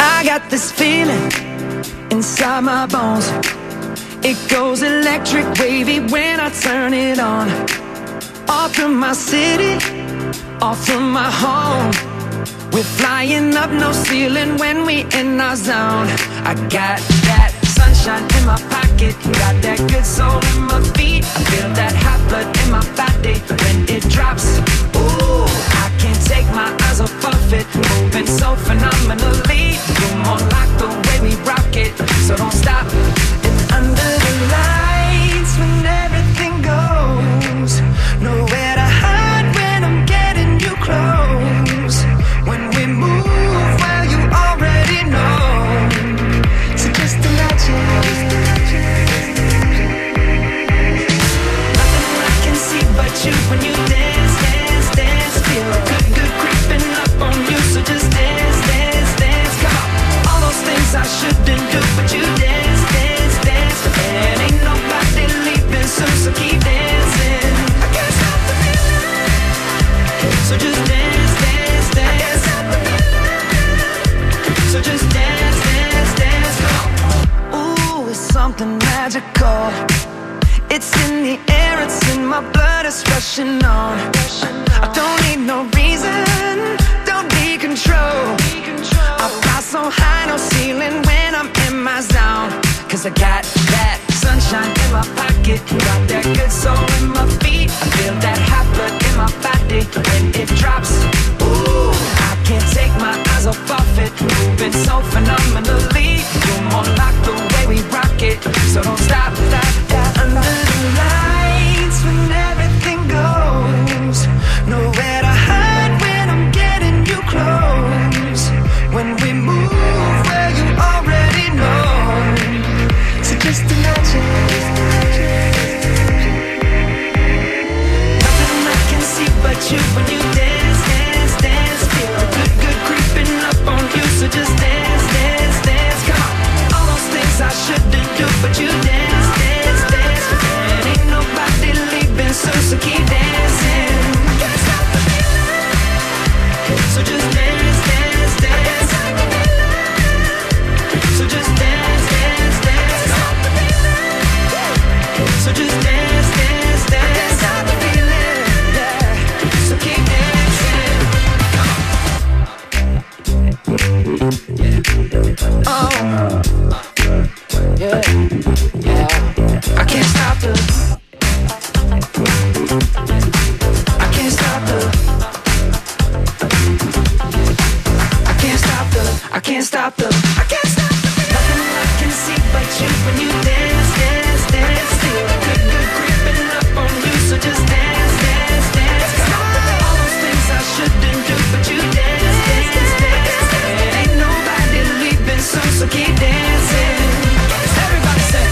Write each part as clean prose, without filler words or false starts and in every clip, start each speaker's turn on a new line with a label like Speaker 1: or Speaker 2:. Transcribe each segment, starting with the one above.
Speaker 1: I got this feeling inside my bones. It goes electric wavy when I turn it on. Off from my city, off from my home. We're flying up, no ceiling when we in our zone. I got that sunshine in my pocket, got that good soul in my feet. I feel that hot blood in my body when it drops. Ooh, I can't take my eyes off of it, moving so phenomenally. You're more like the way we rock it, so don't stop. And under the lights when everything goes, nowhere to hide when I'm getting you close. When we move, well, you already know. So just imagine. Nothing I can see but you when you dance, dance, dance. Feel good, good creeping up on you. So just dance, dance, dance. Come on. All those things I shouldn't do, but you dance, dance, dance. And ain't nobody leaving soon, so keep dancing. I can't stop the feeling. So just dance, dance, dance. I can't stop the feeling. So just dance, dance, dance. Come on. Ooh, it's something magical. It's in the air, it's in my blood, it's rushing on. I don't need no reason, don't need control. I fly so high, no ceiling when I'm in my zone. Cause I got that sunshine in my pocket, got that good soul in my feet. I feel that hot blood in my body when it drops. Ooh, I can't take my eyes off of it, moving so phenomenally. You're more like the way we rock it, so don't stop, stop, stop. Under the lights when everything goes, nowhere to hide when I'm getting you close. When we move, well, you already know. So just imagine. Nothing I can see but you when you dance, dance, dance. Feel good, good creeping up on you. So just dance, dance, dance. Come on. All those things I shouldn't do, but you dance, dance, dance. And ain't nobody leaving soon, so keep dancing. I can't stop the feeling. So just dance, dance, dance. So just dance, dance, dance. So just dance, dance, dance. I can't stop the feeling, yeah. So keep dancing. Oh, yeah, yeah. I can't stop the. I can't stop the. I can't stop the. I can't stop the. I can't stop the. Nothing I can see but you when you dance, dance, dance. Feel good, good creeping up on you. So just dance, dance, dance. Come on. All those things I shouldn't do, but you dance, dance, dance. And ain't nobody leaving soon, so keep dancing. Everybody say.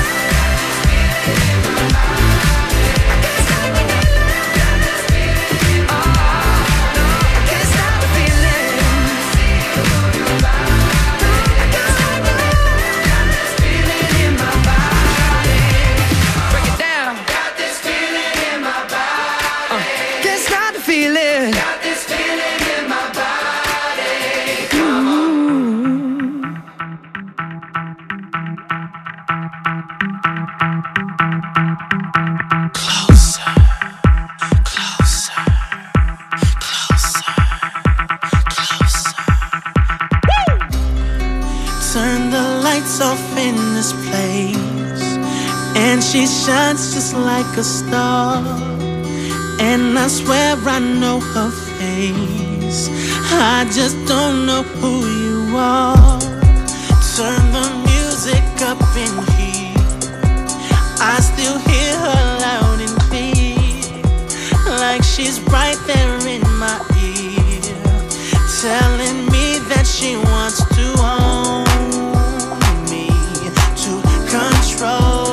Speaker 2: She shines just like a star, and I swear I know her face. I just don't know who you are. Turn the music up in here, I still hear her loud and clear, like she's right there in my ear, telling me that she wants to own me, to control.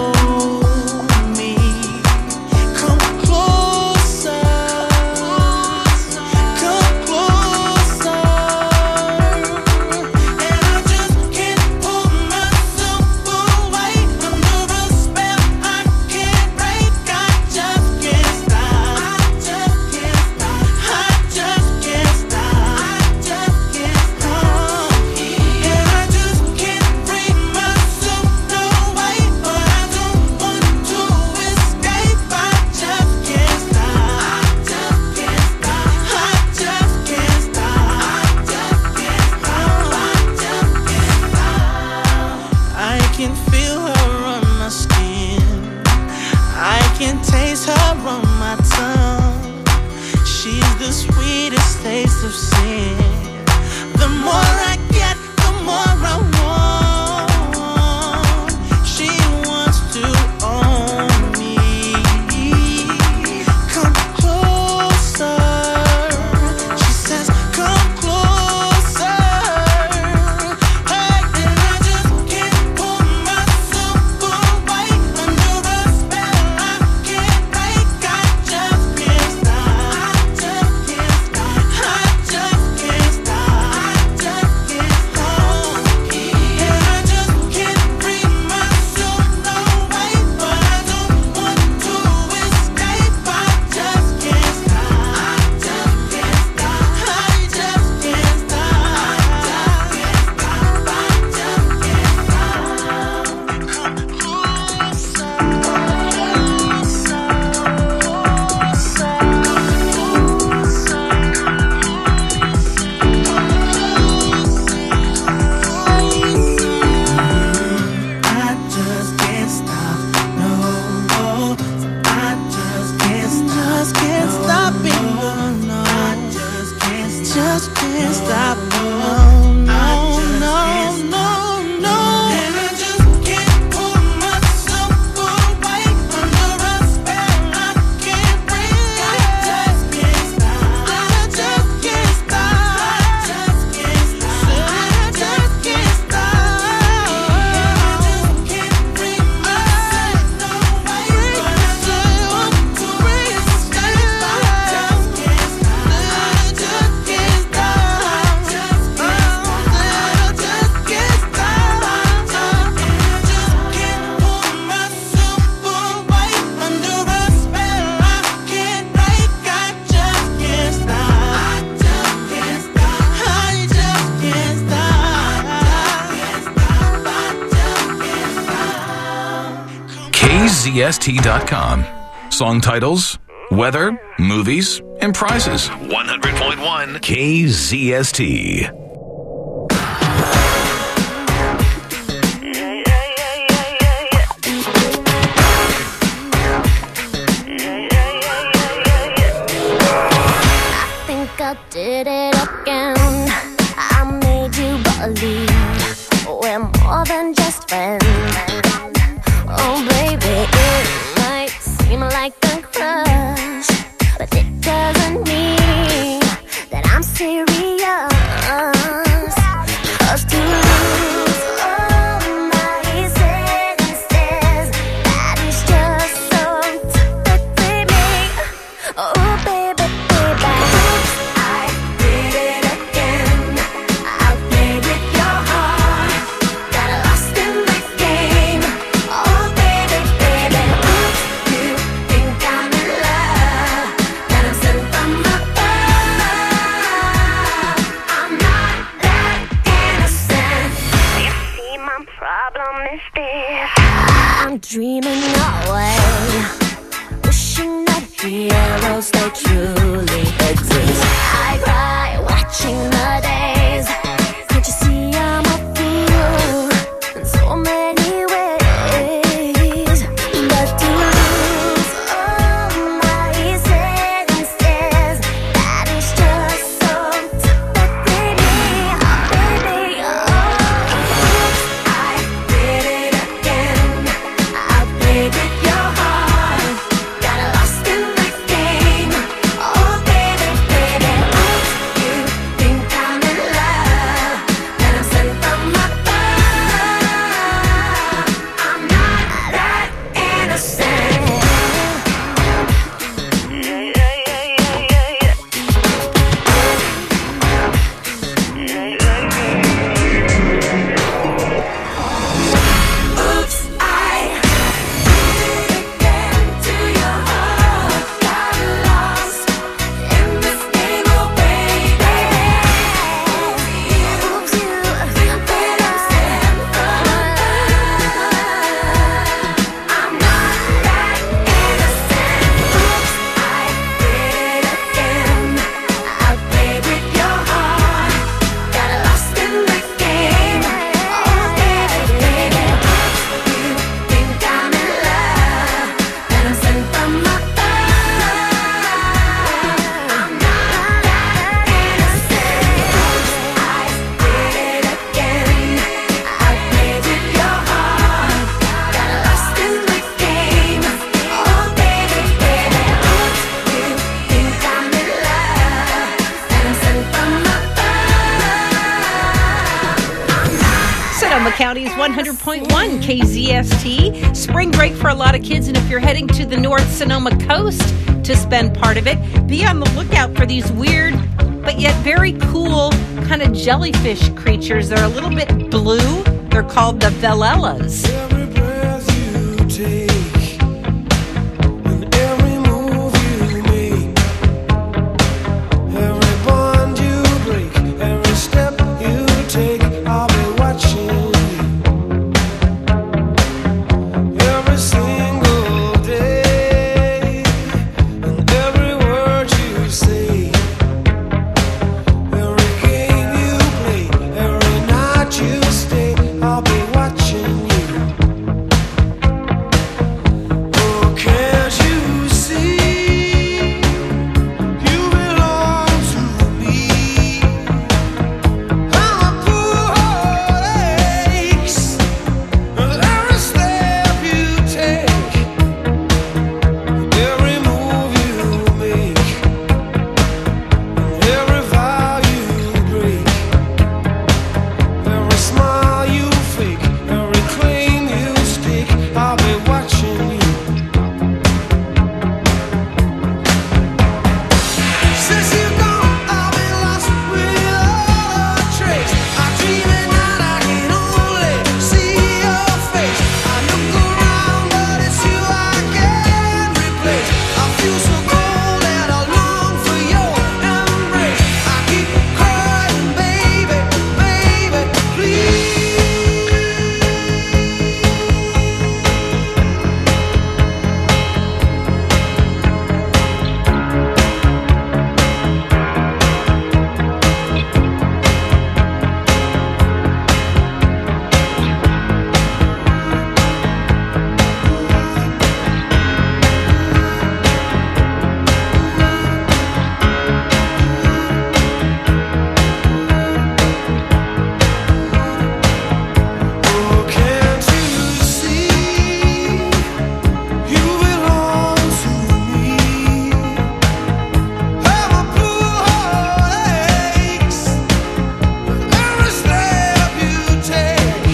Speaker 2: The more I get, the more I want. She wants to own me. Come closer. She says, come closer. Hey, and I just can't pull myself away under a spell I can't break. I just can't stop. I just can't stop. I just can't stop. I just can't stop. And I just can't free myself no way, but I don't want to escape. I just can't stop. I just can't stop. I just can't stop. I just can't stop. I just can't stop, no. I just can't stop it, no. I just can't stop, no, no, no, no, no. And I just can't pull myself away under a spell I can't break. I just can't stop. I just can't stop. I just can't stop. I just can't stop. I just can't free myself no way, but I don't want to escape. I just can't stop. I just can't stop. I just can't stop. I just can't stop. And I just can't pull myself away under a spell I can't break. I just can't stop. I just can't stop. I just can't stop. I just can't stop.
Speaker 3: KZST.com. Song titles, weather, movies, and prizes. 100.1 KZST.
Speaker 4: I think I did it again. I made you believe we're more than just friends. Oh baby, it might seem like a crush, but it doesn't mean that I'm serious. 'Cause to lose all my senses, that is just so typically me. Oh baby, baby, I did it again. I played with your heart, got lost in the game. Oh baby, baby, oops, you think I'm in love, that I'm sent from above. I'm not that innocent. You see, my problem is this: I'm dreaming away, wishing that heroes they truly exist. I cry watching the days. Can't you see I'm a fool in so many ways? But to lose all my senses, that is just so typically me. Oh baby, oops, I did it again. I played with your heart, got lost in the game.
Speaker 5: Sonoma County's 100.1 KZST. Spring break for a lot of kids, and if you're heading to the North Sonoma coast to spend part of it, be on the lookout for these weird but yet very cool kind of jellyfish creatures. They're a little bit blue. They're called the Velellas.
Speaker 6: Every breath you take and every move you make, every bond you break, every step you take, I'll be watching you every single day, and every word you say, every game you play, every night you stay, I'll be watching you. Oh, can't you see? You belong to me. I'm a poor heartaches. Every step you take, every move you make, every vow you break, every smile you fake, every claim you stake, I'll be watching you. Since you're gone, I've been lost without a trace. I dream at night, I can only see your face. I look around, but it's you I can't replace. I feel so cold and I long for your embrace. I keep crying, baby, baby, please. Oh, can't you see? You belong to me. I'm a poor heartaches. Every step you take,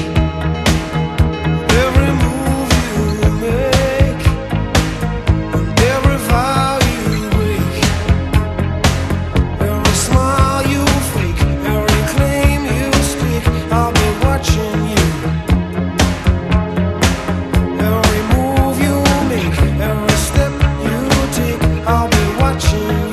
Speaker 6: every move you make, every vow you break, every smile you fake, every claim you stake, I'll be watching you. Every move you make, every step you take, I'll be watching you.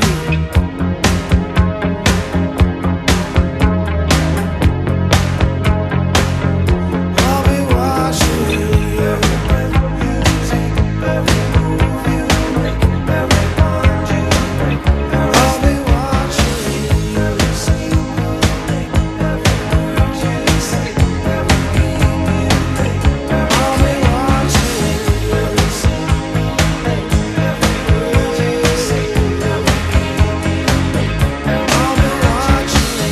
Speaker 6: I'll be watching you. Every breath you take, every move you make, every bond you break, I'll be watching you. Every single day, every word you say, every game you play, I'll be watching you. Every single day, every word you say, every game you play, I'll be watching you.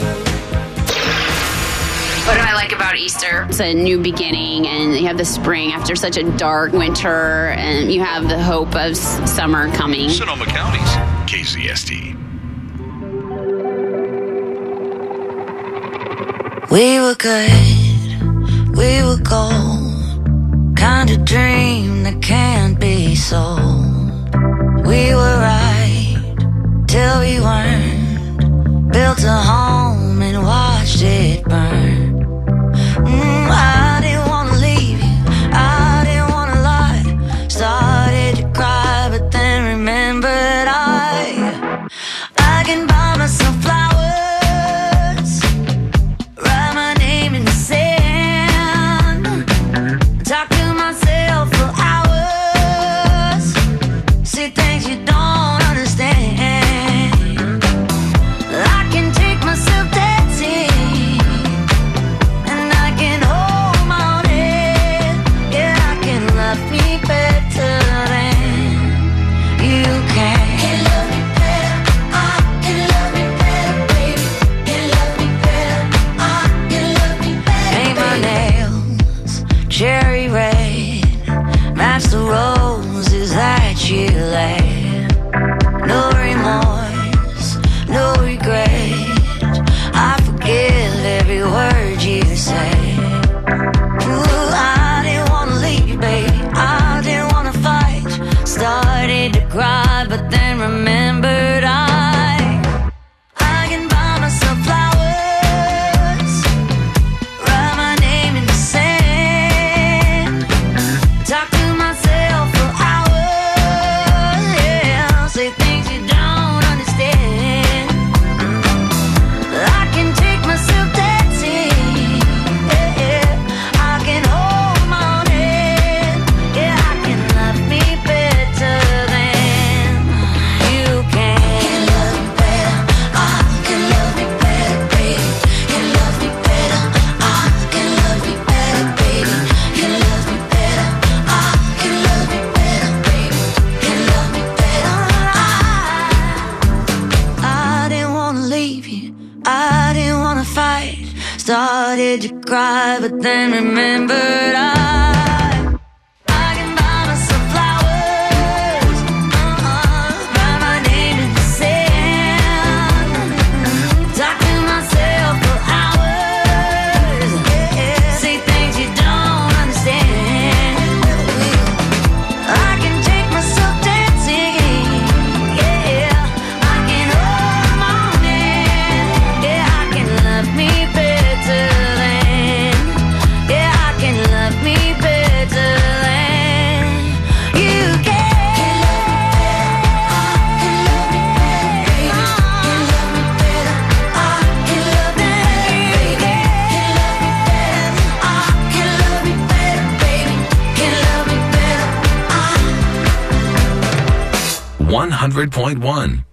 Speaker 7: What do I like about Easter? It's a new beginning, and you have the spring after such a dark winter, and you have the hope of summer coming.
Speaker 3: Sonoma County's KZST.
Speaker 8: We were good, we were gold, kind of dream that can't be sold. We were right till we weren't, built a home and watched it burn. I didn't wanna leave you, I didn't wanna lie. Started to cry, but then remembered I can buy myself flowers, write my name in the sand, talk to myself for hours, see things you don't understand. I can take myself started to cry, but then remembered I can buy myself flowers, write my name in the sand, talk to myself for hours, say things you don't understand. I can take myself dancing, I can hold the morning, I can love me better than, I can love me better than you can. Can love me better, baby. Can love me better.
Speaker 3: 100.1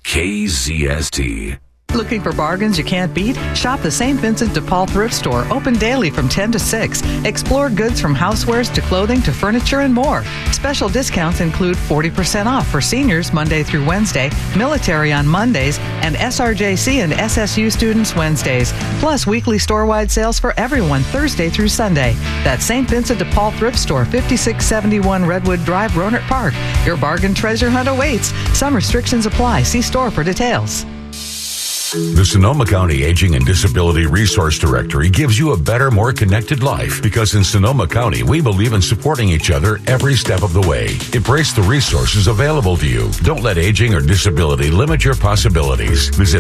Speaker 3: KZST.
Speaker 9: Looking for bargains you can't beat? Shop the St. Vincent de Paul thrift store, open daily from 10 to 6. Explore goods from housewares to clothing to furniture and more. Special discounts include 40% off for seniors Monday through Wednesday, military on Mondays, and SRJC and SSU students Wednesdays. Plus weekly store-wide sales for everyone Thursday through Sunday. That's St. Vincent de Paul thrift store, 5671 Redwood Drive, Rohnert Park. Your bargain treasure hunt awaits. Some restrictions apply. See store for details.
Speaker 10: The Sonoma County Aging and Disability Resource Directory gives you a better, more connected life because in Sonoma County, we believe in supporting each other every step of the way. Embrace the resources available to you. Don't let aging or disability limit your possibilities. Visit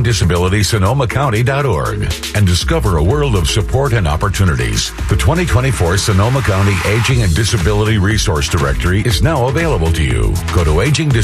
Speaker 10: agingdisabilitysonoma.county.org and discover a world of support and opportunities. The 2024 Sonoma County Aging and Disability Resource Directory is now available to you. Go to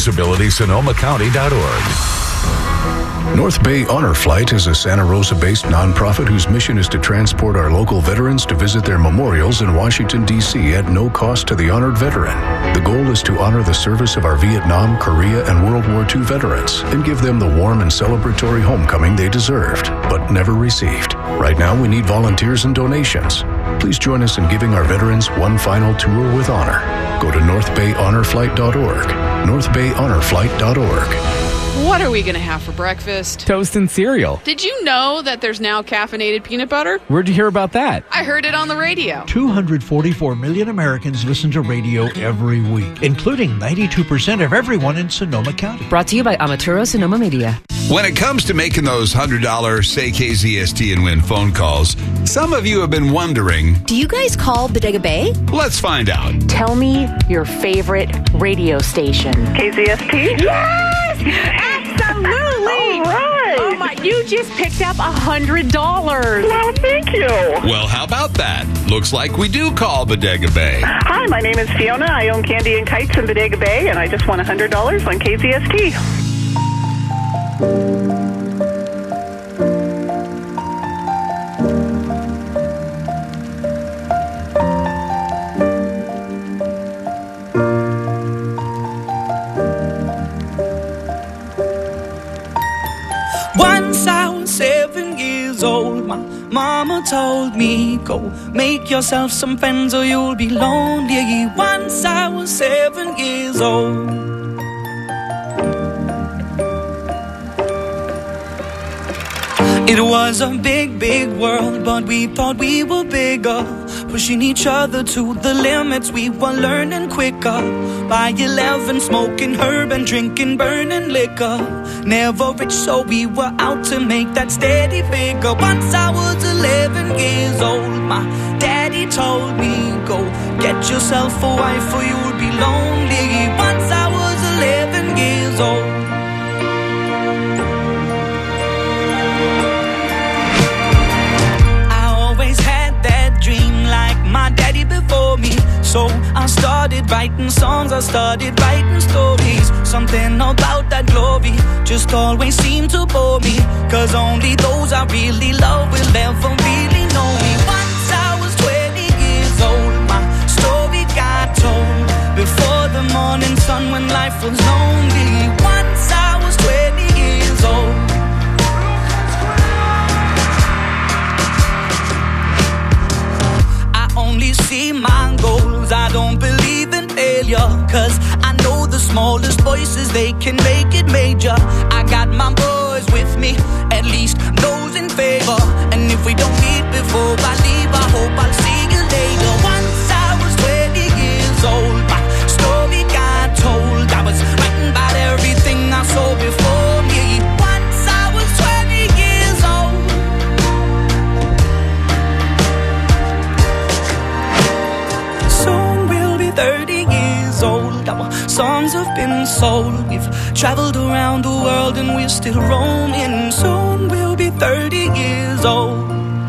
Speaker 10: agingdisabilitysonoma.county.org.
Speaker 11: North Bay Honor Flight is a Santa Rosa-based nonprofit whose mission is to transport our local veterans to visit their memorials in Washington, D.C. at no cost to the honored veteran. The goal is to honor the service of our Vietnam, Korea, and World War II veterans and give them the warm and celebratory homecoming they deserved, but never received. Right now, we need volunteers and donations. Please join us in giving our veterans one final tour with honor. Go to northbayhonorflight.org, northbayhonorflight.org.
Speaker 12: What are we going to have for breakfast?
Speaker 13: Toast and cereal.
Speaker 12: Did you know that there's now caffeinated peanut butter?
Speaker 13: Where'd you hear about that?
Speaker 12: I heard it on the radio.
Speaker 14: 244 million Americans listen to radio every week, including 92% of everyone in Sonoma County.
Speaker 15: Brought to you by Amaturo Sonoma Media.
Speaker 16: When it comes to making those $100 Say KZST and Win phone calls, some of you have been wondering,
Speaker 15: do you guys call Bodega Bay?
Speaker 16: Let's find out.
Speaker 17: Tell me your favorite radio station.
Speaker 18: KZST?
Speaker 17: Yes! Absolutely!
Speaker 18: All right!
Speaker 17: Oh my, you just picked up $100.
Speaker 18: Well, thank you.
Speaker 16: Well, how about that? Looks like we do call Bodega Bay.
Speaker 18: Hi, my name is Fiona. I own Candy and Kites in Bodega Bay, and I just won $100 on KZST.
Speaker 2: Once I was 7 years old, my mama told me, go make yourself some friends or you'll be lonely. Once I was 7 years old. It was a big, big world, but we thought we were bigger, pushing each other to the limits. We were learning quicker. By 11, smoking herb and drinking burning liquor. Never rich, so we were out to make that steady figure. Once I was 11 years old, my daddy told me, go get yourself a wife or you'll be lonely. Once I was 11 years old. My daddy before me, so I started writing songs, I started writing stories. Something about that glory just always seemed to bore me, cause only those I really love will ever really know me. Once I was 20 years old, my story got told before the morning sun when life was lonely. Once I was 20 years old. Only see my goals, I don't believe in failure, cause I know the smallest voices, they can make it major. I got my boys with me, at least those in favor, and if we don't meet songs have been sold. We've traveled around the world and we're still roaming. Soon we'll be 30 years old.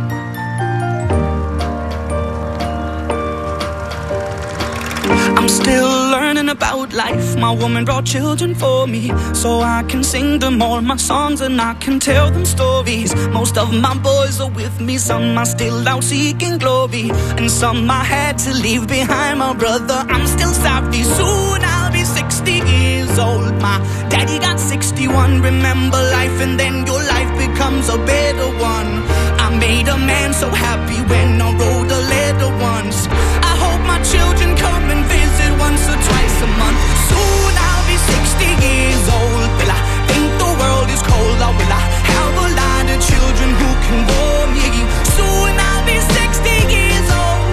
Speaker 2: I'm still learning about life. My woman brought children for me, so I can sing them all my songs and I can tell them stories. Most of my boys are with me, some are still out seeking glory, and some I had to leave behind. My brother, I'm still sorry. Soon I'll be 60 years old. My daddy got 61. Remember life and then your life becomes a better one. I made a man so happy when I wrote a letter once. I hope my children come and visit once or twice a month. Soon I'll be 60 years old. Will I think the world is cold, or will I have a lot of children who can warm me? Soon I'll be 60 years old.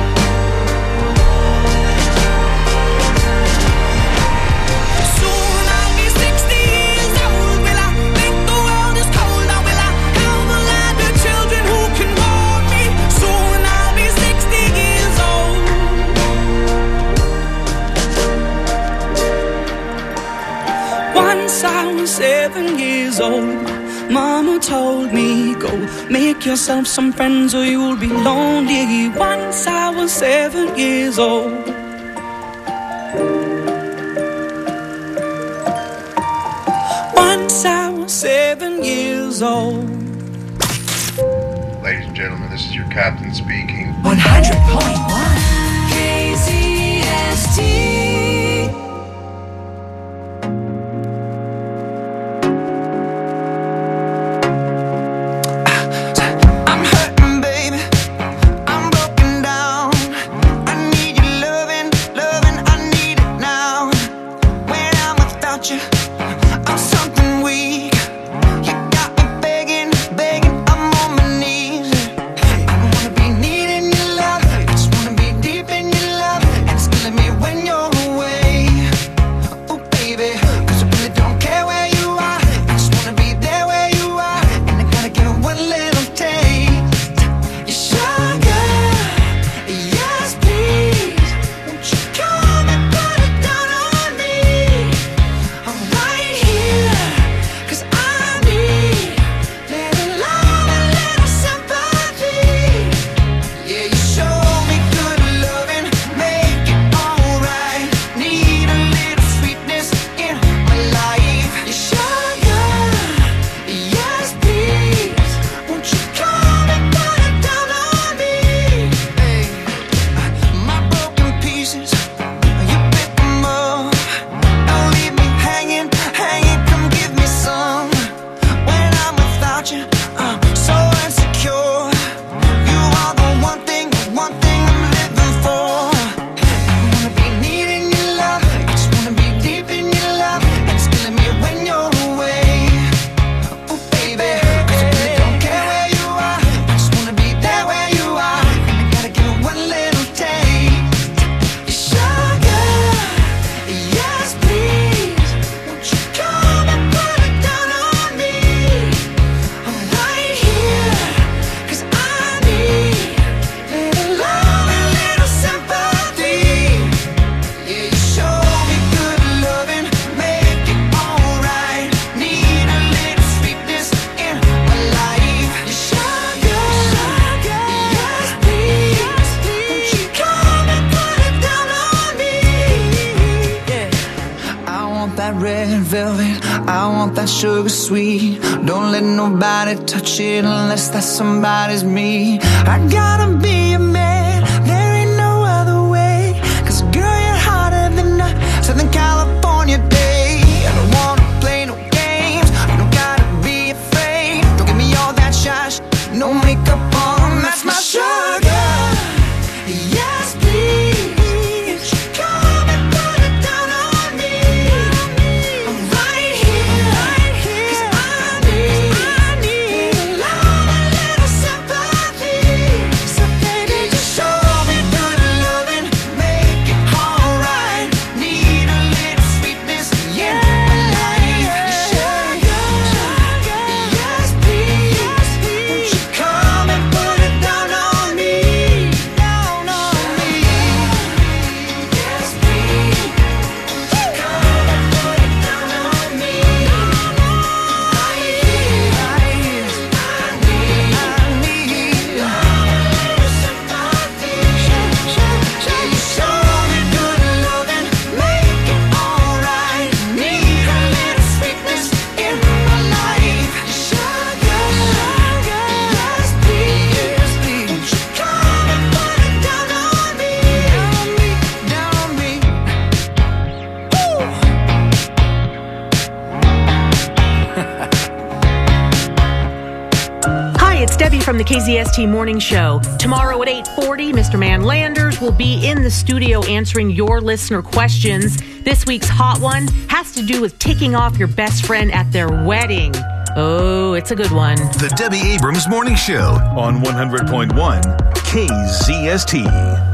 Speaker 2: Soon I'll be 60 years old. Will I think the world is cold, or will I have a lot of children who can warm me? Soon I'll be 60 years old. Once I was 7 years old. Mama told me, go make yourself some friends or you'll be lonely. Once I was 7 years old. Once I was 7 years old.
Speaker 19: Ladies and gentlemen, this is your captain speaking.
Speaker 1: 100.1 KZST. Sugar sweet, don't let nobody touch it unless that somebody's me. I gotta be a man, there ain't no other way. 'Cause girl, you're hotter than a Southern California day. I don't wanna play no games, you don't gotta be afraid. Don't give me all that shy no makeup on, that's my sugar. Yes, please.
Speaker 17: KZST Morning Show. Tomorrow at 8:40, Mr. Man Landers will be in the studio answering your listener questions. This week's hot one has to do with ticking off your best friend at their wedding. Oh, it's a good one.
Speaker 20: The Debbie Abrams Morning Show on 100.1 KZST.